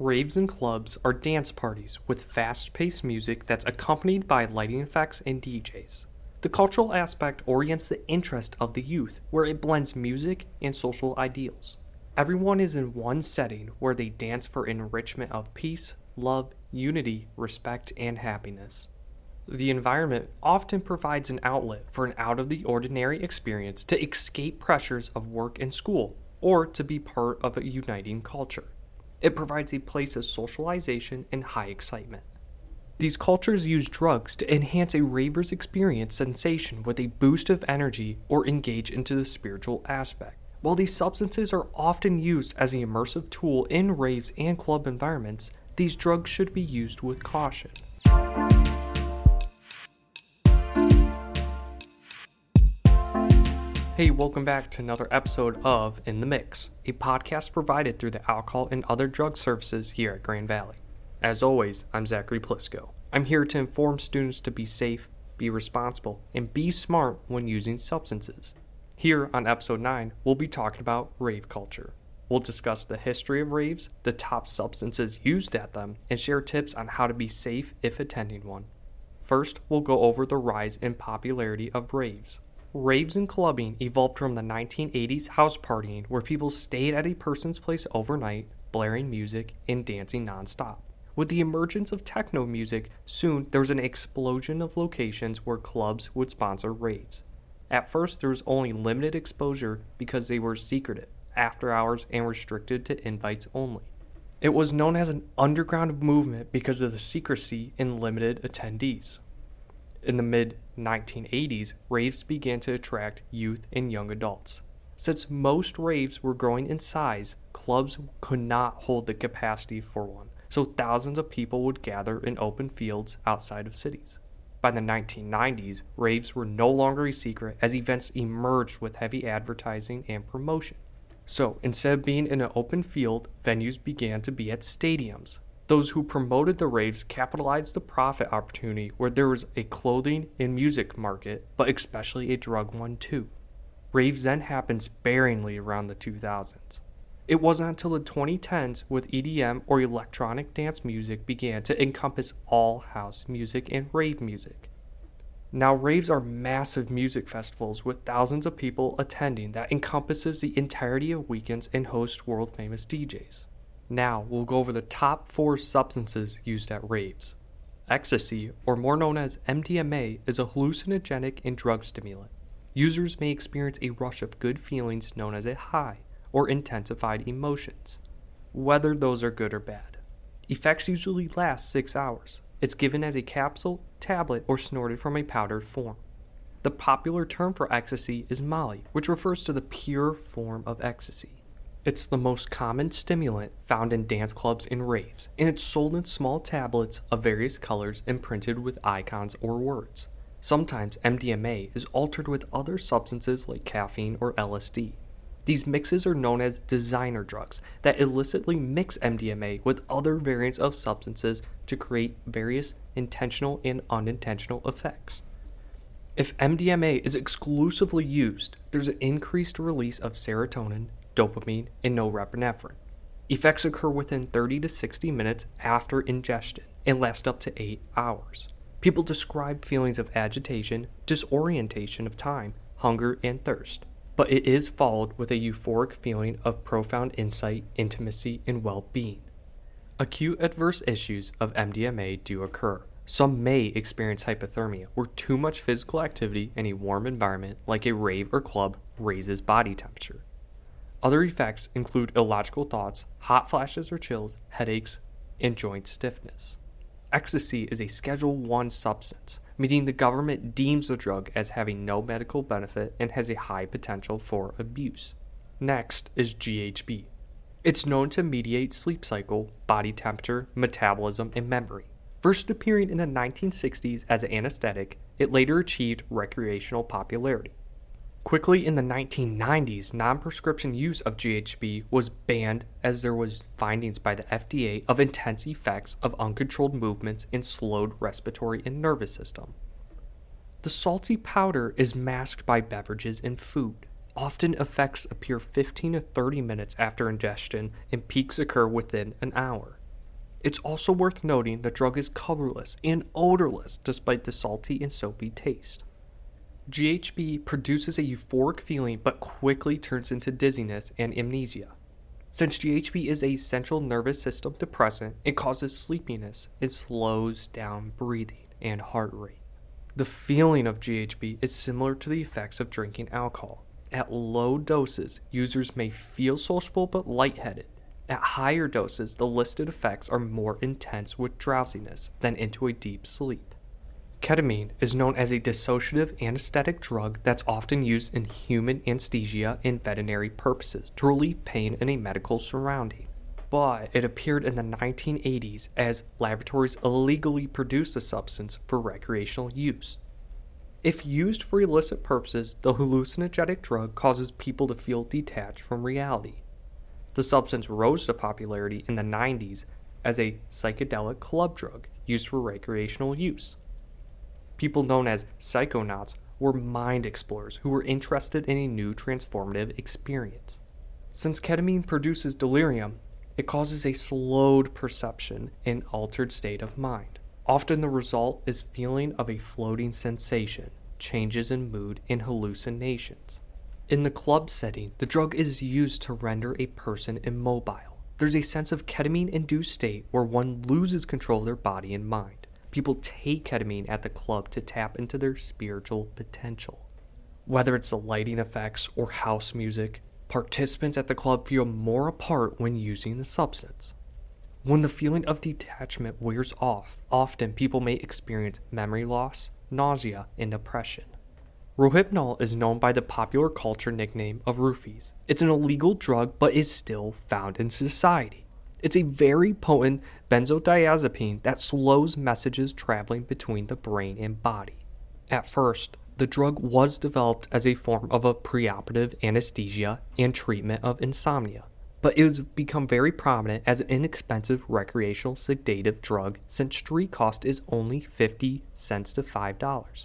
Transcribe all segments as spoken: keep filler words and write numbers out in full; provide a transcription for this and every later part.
Raves and clubs are dance parties with fast-paced music that's accompanied by lighting effects and D Js. The cultural aspect orients the interest of the youth, where it blends music and social ideals. Everyone is in one setting where they dance for enrichment of peace, love, unity, respect, and happiness. The environment often provides an outlet for an out-of-the-ordinary experience to escape pressures of work and school, or to be part of a uniting culture. It provides a place of socialization and high excitement. These cultures use drugs to enhance a raver's experience sensation with a boost of energy or engage into the spiritual aspect. While these substances are often used as an immersive tool in raves and club environments, these drugs should be used with caution. Hey, welcome back to another episode of In the Mix, a podcast provided through the Alcohol and Other Drug Services here at Grand Valley. As always, I'm Zachary Plisco. I'm here to inform students to be safe, be responsible, and be smart when using substances. Here on episode nine, we'll be talking about rave culture. We'll discuss the history of raves, the top substances used at them, and share tips on how to be safe if attending one. First, we'll go over the rise in popularity of raves. Raves and clubbing evolved from the nineteen eighties house partying where people stayed at a person's place overnight, blaring music and dancing nonstop. With the emergence of techno music, soon there was an explosion of locations where clubs would sponsor raves. At first there was only limited exposure because they were secretive, after hours, and restricted to invites only. It was known as an underground movement because of the secrecy and limited attendees. In the mid nineteen eighties, raves began to attract youth and young adults. Since most raves were growing in size, clubs could not hold the capacity for one, so thousands of people would gather in open fields outside of cities. By the nineteen nineties, raves were no longer a secret as events emerged with heavy advertising and promotion. So, instead of being in an open field, venues began to be at stadiums. Those who promoted the raves capitalized the profit opportunity where there was a clothing and music market, but especially a drug one too. Raves then happened sparingly around the two thousands. It wasn't until the twenty tens with E D M or electronic dance music began to encompass all house music and rave music. Now raves are massive music festivals with thousands of people attending that encompasses the entirety of weekends and host world famous D Js. Now, we'll go over the top four substances used at raves. Ecstasy, or more known as M D M A, is a hallucinogenic and drug stimulant. Users may experience a rush of good feelings known as a high, or intensified emotions, whether those are good or bad. Effects usually last six hours. It's given as a capsule, tablet, or snorted from a powdered form. The popular term for ecstasy is Molly, which refers to the pure form of ecstasy. It's the most common stimulant found in dance clubs and raves, and it's sold in small tablets of various colors and printed with icons or words. Sometimes M D M A is altered with other substances like caffeine or L S D. These mixes are known as designer drugs that illicitly mix M D M A with other variants of substances to create various intentional and unintentional effects. If M D M A is exclusively used, there's an increased release of serotonin, dopamine, and norepinephrine. Effects occur within thirty to sixty minutes after ingestion and last up to eight hours. People describe feelings of agitation, disorientation of time, hunger, and thirst, but it is followed with a euphoric feeling of profound insight, intimacy, and well-being. Acute adverse issues of M D M A do occur. Some may experience hypothermia, where too much physical activity in a warm environment like a rave or club raises body temperature. Other effects include illogical thoughts, hot flashes or chills, headaches, and joint stiffness. Ecstasy is a Schedule one substance, meaning the government deems the drug as having no medical benefit and has a high potential for abuse. Next is G H B. It's known to mediate sleep cycle, body temperature, metabolism, and memory. First appearing in the nineteen sixties as an anesthetic, it later achieved recreational popularity. Quickly in the nineteen nineties, non-prescription use of G H B was banned as there was findings by the F D A of intense effects of uncontrolled movements and slowed respiratory and nervous system. The salty powder is masked by beverages and food. Often effects appear fifteen to thirty minutes after ingestion and peaks occur within an hour. It's also worth noting the drug is colorless and odorless despite the salty and soapy taste. G H B produces a euphoric feeling but quickly turns into dizziness and amnesia. Since G H B is a central nervous system depressant, it causes sleepiness. It slows down breathing and heart rate. The feeling of G H B is similar to the effects of drinking alcohol. At low doses, users may feel sociable but lightheaded. At higher doses, the listed effects are more intense with drowsiness than into a deep sleep. Ketamine is known as a dissociative anesthetic drug that's often used in human anesthesia and veterinary purposes to relieve pain in a medical surrounding. But it appeared in the nineteen eighties as laboratories illegally produced the substance for recreational use. If used for illicit purposes, the hallucinogenic drug causes people to feel detached from reality. The substance rose to popularity in the nineties as a psychedelic club drug used for recreational use. People known as psychonauts were mind explorers who were interested in a new transformative experience. Since ketamine produces delirium, it causes a slowed perception and altered state of mind. Often the result is feeling of a floating sensation, changes in mood, and hallucinations. In the club setting, the drug is used to render a person immobile. There's a sense of ketamine-induced state where one loses control of their body and mind. People take ketamine at the club to tap into their spiritual potential. Whether it's the lighting effects or house music, participants at the club feel more apart when using the substance. When the feeling of detachment wears off, often people may experience memory loss, nausea, and depression. Rohypnol is known by the popular culture nickname of roofies. It's an illegal drug but is still found in society. It's a very potent benzodiazepine that slows messages traveling between the brain and body. At first, the drug was developed as a form of a preoperative anesthesia and treatment of insomnia, but it has become very prominent as an inexpensive recreational sedative drug since street cost is only fifty cents to five dollars.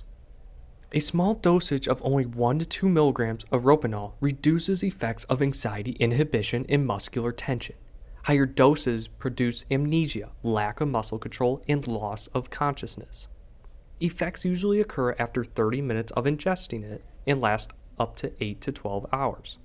A small dosage of only one to two milligrams of rohypnol reduces effects of anxiety inhibition and muscular tension. Higher doses produce amnesia, lack of muscle control, and loss of consciousness. Effects usually occur after thirty minutes of ingesting it and last up to eight to twelve hours.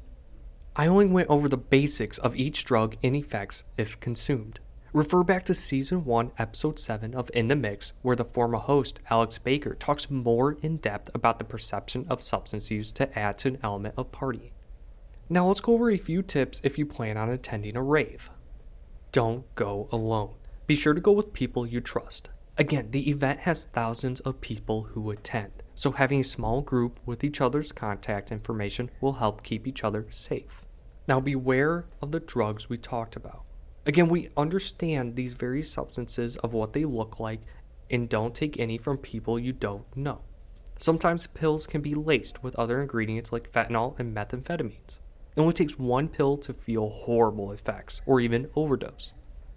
I only went over the basics of each drug and effects if consumed. Refer back to Season one, Episode seven of In the Mix, where the former host, Alex Baker, talks more in depth about the perception of substance use to add to an element of partying. Now let's go over a few tips if you plan on attending a rave. Don't go alone. Be sure to go with people you trust. Again, the event has thousands of people who attend, so having a small group with each other's contact information will help keep each other safe. Now beware of the drugs we talked about. Again, we understand these various substances of what they look like and don't take any from people you don't know. Sometimes pills can be laced with other ingredients like fentanyl and methamphetamines. It only takes one pill to feel horrible effects or even overdose.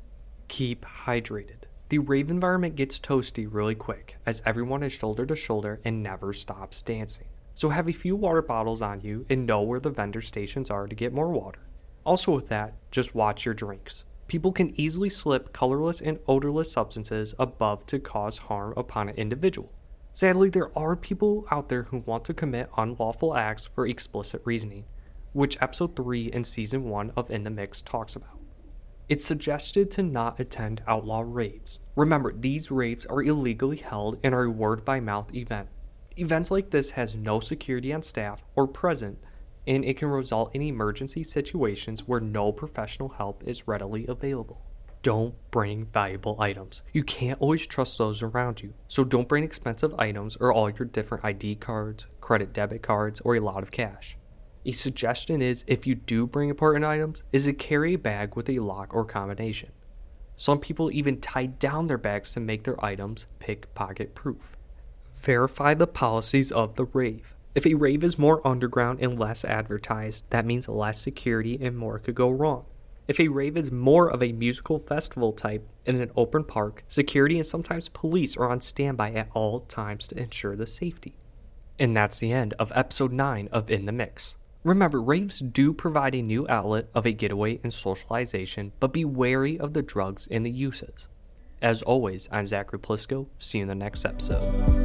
Keep hydrated. The rave environment gets toasty really quick as everyone is shoulder to shoulder and never stops dancing. So have a few water bottles on you and know where the vendor stations are to get more water. Also with that, just watch your drinks. People can easily slip colorless and odorless substances above to cause harm upon an individual. Sadly, there are people out there who want to commit unlawful acts for explicit reasoning, which Episode three in Season one of In the Mix talks about. It's suggested to not attend outlaw raves. Remember, these raves are illegally held and are a word-by-mouth event. Events like this has no security on staff or present, and it can result in emergency situations where no professional help is readily available. Don't bring valuable items. You can't always trust those around you, so don't bring expensive items or all your different I D cards, credit debit cards, or a lot of cash. A suggestion is, if you do bring important items, is to carry a bag with a lock or combination. Some people even tie down their bags to make their items pickpocket proof. Verify the policies of the rave. If a rave is more underground and less advertised, that means less security and more could go wrong. If a rave is more of a musical festival type in an open park, security and sometimes police are on standby at all times to ensure the safety. And that's the end of Episode nine of In the Mix. Remember, raves do provide a new outlet of a getaway and socialization, but be wary of the drugs and the uses. As always, I'm Zachary Plisco. See you in the next episode.